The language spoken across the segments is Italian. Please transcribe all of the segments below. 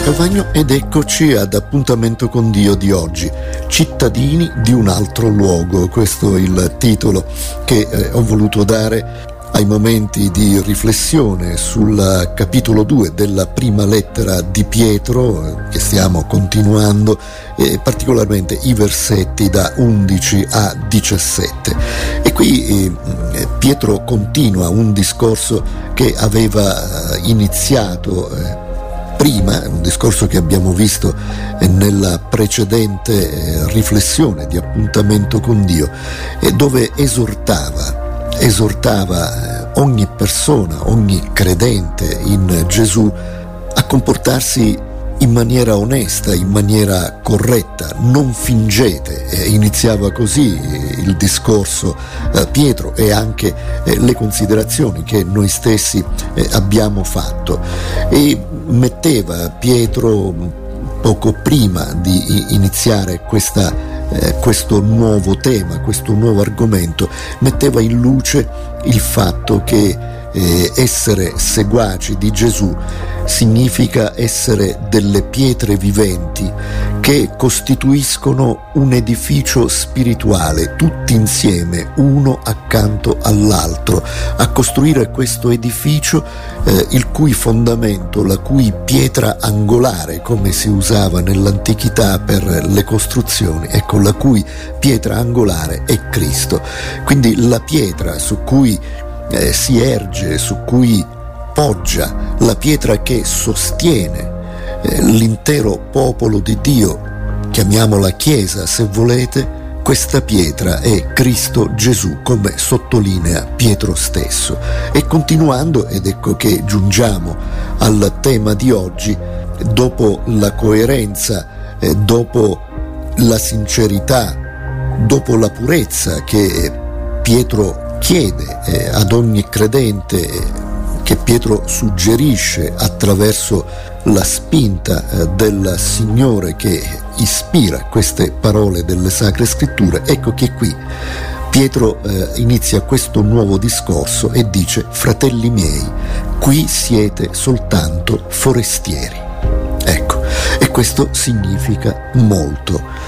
Calvagno ed eccoci ad Appuntamento con Dio di oggi, Cittadini di un altro luogo. Questo è il titolo che ho voluto dare ai momenti di riflessione sul capitolo 2 della prima lettera di Pietro, che stiamo continuando, e particolarmente i versetti da 11 a 17. E qui Pietro continua un discorso che aveva iniziato prima, un discorso che abbiamo visto nella precedente riflessione di Appuntamento con Dio, dove esortava ogni persona, ogni credente in Gesù a comportarsi in maniera onesta, in maniera corretta. Non fingete, iniziava così il discorso Pietro e anche le considerazioni che noi stessi abbiamo fatto, e metteva Pietro poco prima di iniziare questo nuovo tema, questo nuovo argomento, metteva in luce il fatto che essere seguaci di Gesù significa essere delle pietre viventi che costituiscono un edificio spirituale, tutti insieme, uno accanto all'altro, a costruire questo edificio il cui fondamento, la cui pietra angolare, come si usava nell'antichità per le costruzioni, ecco, la cui pietra angolare è Cristo. Quindi la pietra su cui si erge, su cui poggia, la pietra che sostiene l'intero popolo di Dio, chiamiamola Chiesa se volete, questa pietra è Cristo Gesù, come sottolinea Pietro stesso. E continuando, ed ecco che giungiamo al tema di oggi, dopo la coerenza, dopo la sincerità, dopo la purezza che Pietro chiede ad ogni credente, che Pietro suggerisce attraverso la spinta del Signore che ispira queste parole delle Sacre Scritture, ecco che qui Pietro inizia questo nuovo discorso e dice: fratelli miei, qui siete soltanto forestieri. Ecco, e questo significa molto.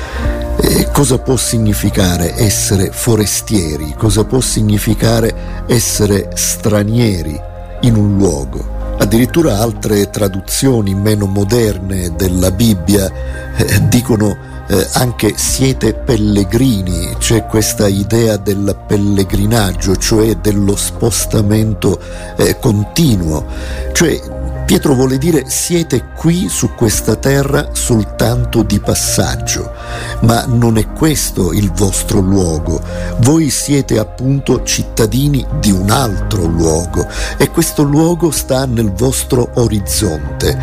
Cosa può significare essere forestieri? Cosa può significare essere stranieri in un luogo? Addirittura altre traduzioni meno moderne della Bibbia dicono anche siete pellegrini. C'è questa idea del pellegrinaggio, cioè dello spostamento continuo. Cioè Pietro vuole dire: siete qui su questa terra soltanto di passaggio, ma non è questo il vostro luogo. Voi siete appunto cittadini di un altro luogo, e questo luogo sta nel vostro orizzonte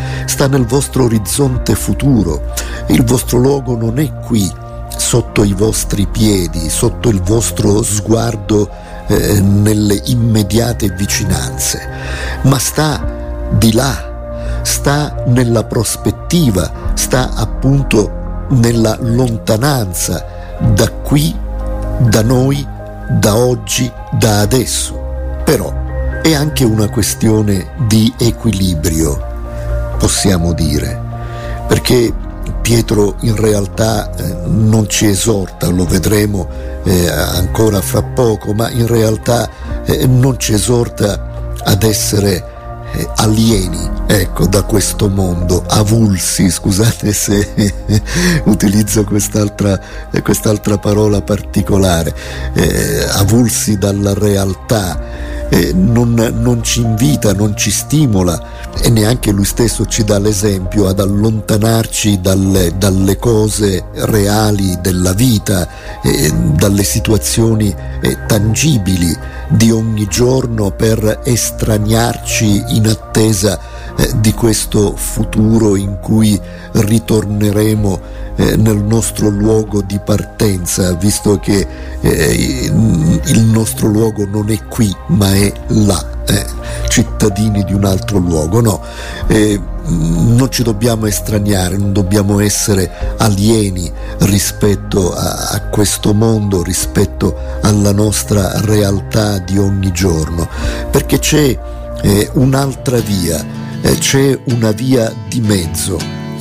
futuro. Il vostro luogo non è qui sotto i vostri piedi, sotto il vostro sguardo nelle immediate vicinanze, ma sta di là, sta nella prospettiva, sta appunto nella lontananza, da qui, da noi, da oggi, da adesso. Però è anche una questione di equilibrio, possiamo dire, perché Pietro in realtà non ci esorta, lo vedremo ancora fra poco, ma in realtà non ci esorta ad essere alieni, ecco, da questo mondo, avulsi, scusate se utilizzo quest'altra parola particolare, avulsi dalla realtà. Non ci invita, non ci stimola, e neanche lui stesso ci dà l'esempio ad allontanarci dalle cose reali della vita, dalle situazioni tangibili di ogni giorno, per estraniarci in attesa di questo futuro in cui ritorneremo nel nostro luogo di partenza, visto che il nostro luogo non è qui ma è là, cittadini di un altro luogo. No, non ci dobbiamo estraniare, non dobbiamo essere alieni rispetto a questo mondo, rispetto alla nostra realtà di ogni giorno, perché c'è un'altra via, c'è una via di mezzo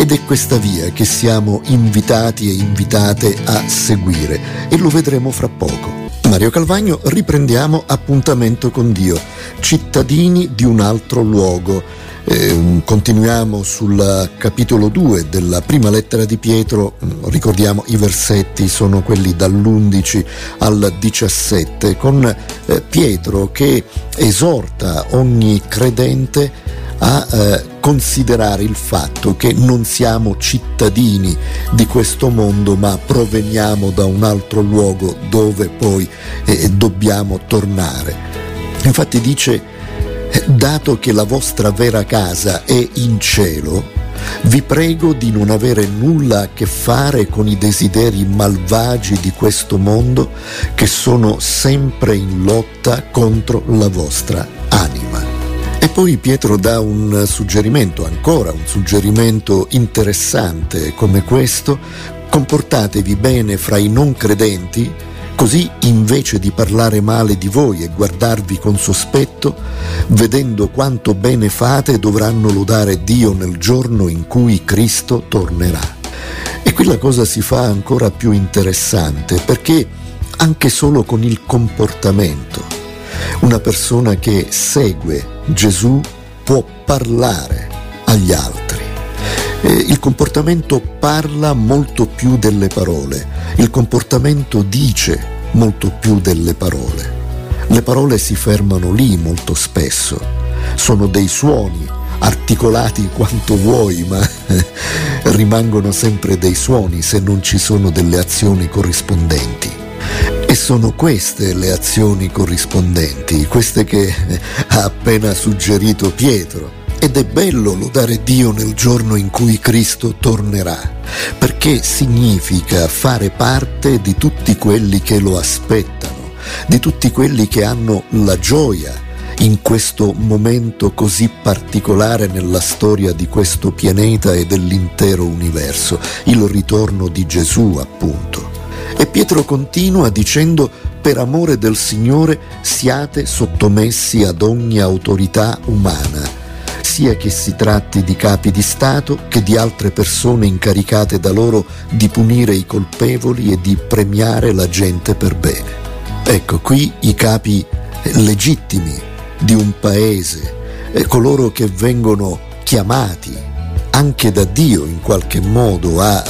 ed è questa via che siamo invitati e invitate a seguire, e lo vedremo fra poco. Mario Calvagno, riprendiamo appuntamento con Dio, cittadini di un altro luogo. Continuiamo sul capitolo 2 della prima lettera di Pietro. Ricordiamo i versetti sono quelli dall'11 al 17, con Pietro che esorta ogni credente a considerare il fatto che non siamo cittadini di questo mondo, ma proveniamo da un altro luogo dove poi dobbiamo tornare. Infatti dice: dato che la vostra vera casa è in cielo, vi prego di non avere nulla a che fare con i desideri malvagi di questo mondo, che sono sempre in lotta contro la vostra anima. E poi Pietro dà un suggerimento, ancora un suggerimento interessante come questo: comportatevi bene fra i non credenti, così invece di parlare male di voi e guardarvi con sospetto, vedendo quanto bene fate, dovranno lodare Dio nel giorno in cui Cristo tornerà. E qui la cosa si fa ancora più interessante, perché anche solo con il comportamento una persona che segue Gesù può parlare agli altri. Il comportamento parla molto più delle parole, il comportamento dice molto più delle parole. Le parole si fermano lì molto spesso, sono dei suoni articolati quanto vuoi, ma rimangono sempre dei suoni se non ci sono delle azioni corrispondenti. E sono queste le azioni corrispondenti, queste che ha appena suggerito Pietro. Ed è bello lodare Dio nel giorno in cui Cristo tornerà, perché significa fare parte di tutti quelli che lo aspettano, di tutti quelli che hanno la gioia in questo momento così particolare nella storia di questo pianeta e dell'intero universo, il ritorno di Gesù, appunto. E Pietro continua dicendo: per amore del Signore siate sottomessi ad ogni autorità umana, sia che si tratti di capi di Stato che di altre persone incaricate da loro di punire i colpevoli e di premiare la gente per bene. Ecco, qui i capi legittimi di un paese, coloro che vengono chiamati anche da Dio in qualche modo a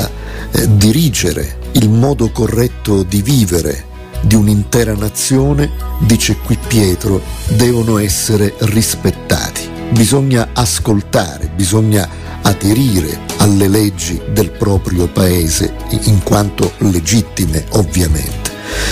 dirigere il modo corretto di vivere di un'intera nazione, dice qui Pietro, devono essere rispettati. Bisogna ascoltare, bisogna aderire alle leggi del proprio paese, in quanto legittime ovviamente.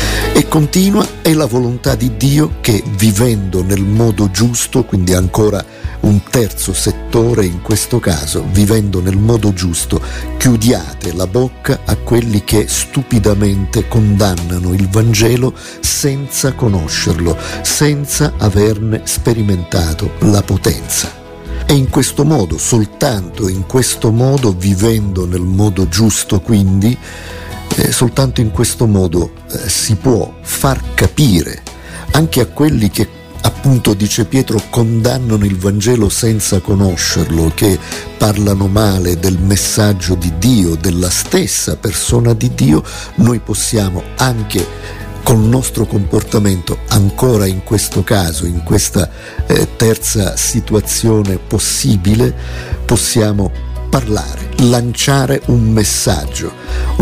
E continua: è la volontà di Dio che, vivendo nel modo giusto, quindi ancora un terzo settore in questo caso, vivendo nel modo giusto, chiudiate la bocca a quelli che stupidamente condannano il Vangelo senza conoscerlo, senza averne sperimentato la potenza. E in questo modo, soltanto in questo modo, vivendo nel modo giusto quindi, soltanto in questo modo si può far capire anche a quelli che, appunto, dice Pietro, condannano il Vangelo senza conoscerlo, che parlano male del messaggio di Dio, della stessa persona di Dio. Noi possiamo anche col nostro comportamento, ancora in questo caso, in questa terza situazione possibile, possiamo parlare, lanciare un messaggio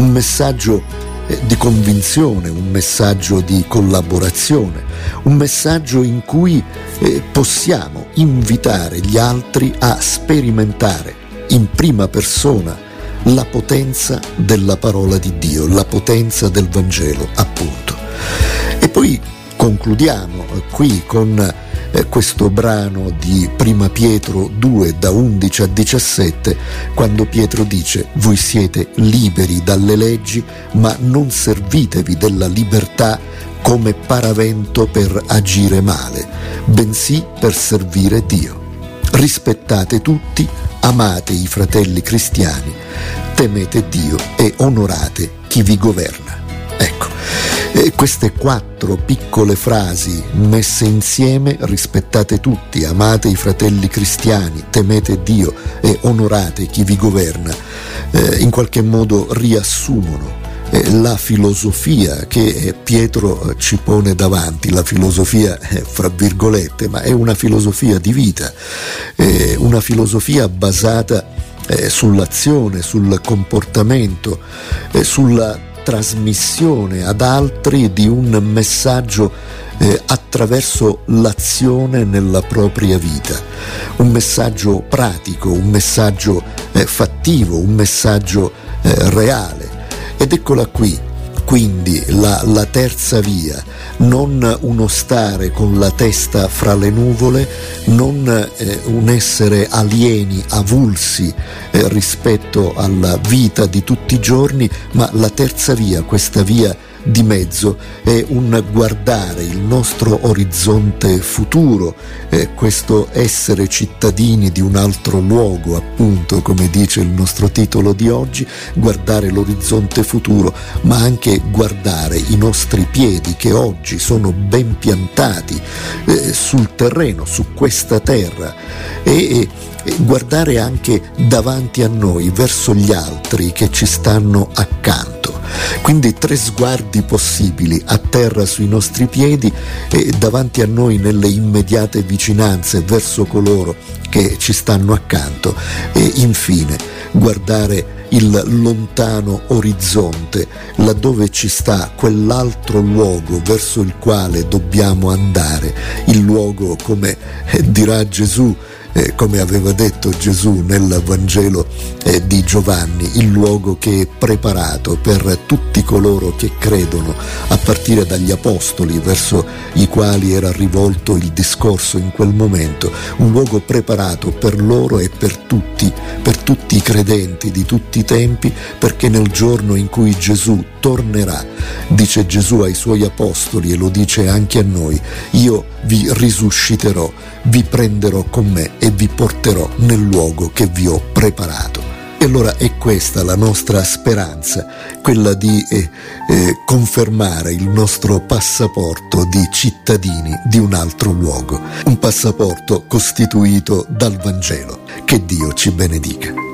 di convinzione, un messaggio di collaborazione, un messaggio in cui possiamo invitare gli altri a sperimentare in prima persona la potenza della parola di Dio, la potenza del Vangelo, appunto. E poi concludiamo qui con questo brano di Prima Pietro 2 da 11 a 17, quando Pietro dice: voi siete liberi dalle leggi, ma non servitevi della libertà come paravento per agire male, bensì per servire Dio. Rispettate tutti, amate i fratelli cristiani, temete Dio e onorate chi vi governa. Ecco, queste 4 piccole frasi messe insieme: rispettate tutti, amate i fratelli cristiani, temete Dio e onorate chi vi governa, in qualche modo riassumono la filosofia che Pietro ci pone davanti, la filosofia fra virgolette, ma è una filosofia di vita, una filosofia basata sull'azione, sul comportamento, sulla trasmissione ad altri di un messaggio attraverso l'azione nella propria vita, un messaggio pratico, un messaggio fattivo, un messaggio reale. Ed eccola qui, quindi la terza via, non uno stare con la testa fra le nuvole, non un essere alieni, avulsi rispetto alla vita di tutti i giorni, ma la terza via, questa via di mezzo, è un guardare il nostro orizzonte futuro, questo essere cittadini di un altro luogo, appunto, come dice il nostro titolo di oggi, guardare l'orizzonte futuro, ma anche guardare i nostri piedi che oggi sono ben piantati sul terreno, su questa terra, e guardare anche davanti a noi, verso gli altri che ci stanno accanto. Quindi 3 sguardi possibili: a terra sui nostri piedi e davanti a noi nelle immediate vicinanze verso coloro che ci stanno accanto, e infine guardare il lontano orizzonte, laddove ci sta quell'altro luogo verso il quale dobbiamo andare, il luogo, come dirà Gesù, come aveva detto Gesù nel Vangelo di Giovanni, il luogo che è preparato per tutti coloro che credono, a partire dagli apostoli verso i quali era rivolto il discorso in quel momento, un luogo preparato per loro e per tutti i credenti di tutti i tempi, perché nel giorno in cui Gesù tornerà, dice Gesù ai suoi apostoli e lo dice anche a noi: io vi risusciterò, vi prenderò con me e vi porterò nel luogo che vi ho preparato. E allora è questa la nostra speranza, quella di confermare il nostro passaporto di cittadini di un altro luogo, un passaporto costituito dal Vangelo. Che Dio ci benedica.